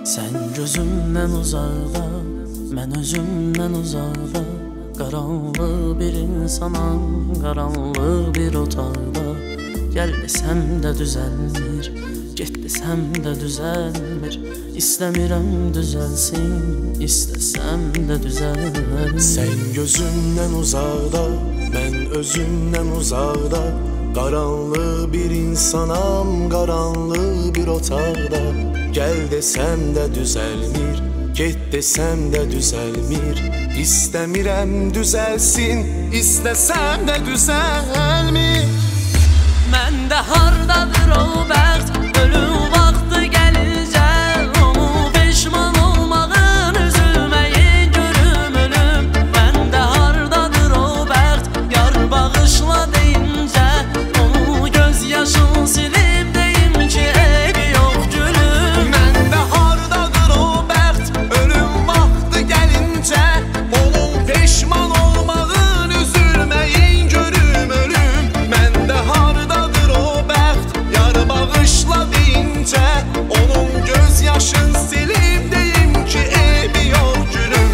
Sən gözümdən uzaqda, mən özümdən uzaqda, qaranlı bir insanam, qaranlı bir otaqda. Gəl desəm də düzəlmir, get desəm də düzəlmir. İstəmirəm düzəlsin, istəsəm də düzəlmir. Sən gözümdən uzaqda, mən özümdən uzaqda, qaranlı bir insanam, qaranlı bir otaqda. Gəl desəm də düzəlmir, get desəm də düzəlmir. İstəmirəm düzəlsin, istəsəm də düzəlmir. Məndə hardadır o bəxt, ölüm vaxtı gəlincə, onu peşman olmağın, üzülməyin görüm ölüm. Məndə hardadır o bəxt, yar bağışla deyincə, onu göz yaşın silib deyim ki eybi yox gülüm. Məndə hardadır o bəxt, ölüm vaxtı gəlincə, onun peşman olmağın, üzülməyin görüm ölüm. Məndə hardadır o bəxt, yar bağışla deyincə, onun göz yaşın silib deyim ki eybi yox gülüm.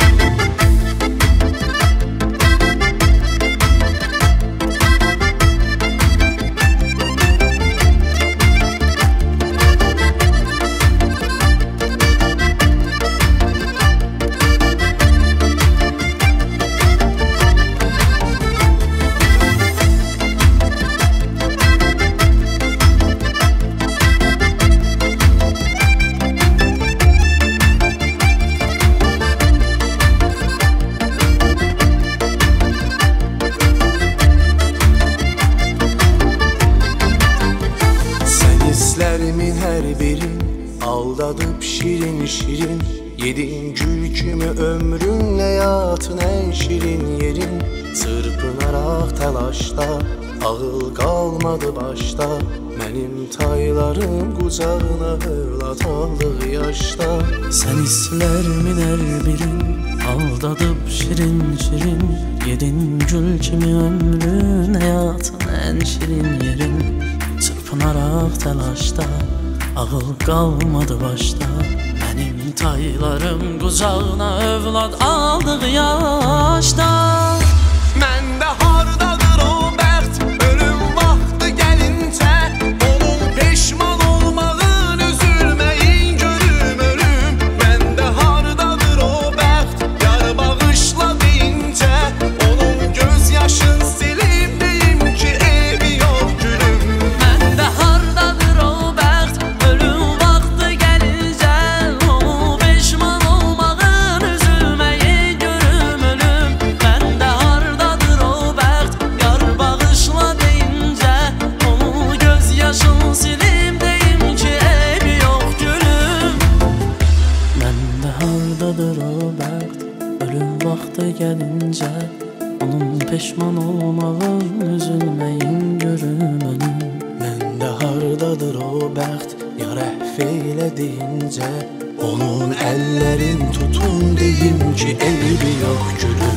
Hislərimin hər birin aldadıb şirin-şirin, yedin gül kimi ömrünlə yatın ən şirin yerin. Çırpınaraq təlaşda, ağıl qalmadı başda, mənim taylarım qucağına övlad aldıq yaşda. Sən hislərimin hər birin aldadıb şirin-şirin, yedin gül kimi ömrün həyatın ən şirin yerin. Çırpınaraq təlaşda, ağıl qalmadı başda, mənim taylarım qucağına övlad aldıq yaşda. Məndə hardadır o bəxt, ölüm vaxtı gəlincə, onun peşman olmağın, üzülməyin görüm ölüm. Məndə hardadır o bəxt, yar bağışla deyincə, onun göz yaşın silib deyim ki eybi yox gülüm. Məndə hardadır o bəxt, ölüm vaxtı gəlincə, onu peşman olmağın, üzülməyin görüm ölüm. Məndə hardadır o bəxt, yar bağışla deyincə, onu göz yaşın silib deyim ki eybi yox gülüm. Məndə hardadır o bəxt, ölüm vaxtı gəlincə, onun peşman olmağın, üzülməyin görüm ölüm. Məndə hardadır o bəxt, yar əhv eylə deyincə, onun əllərin tutun deyim ki eybi yox gülüm.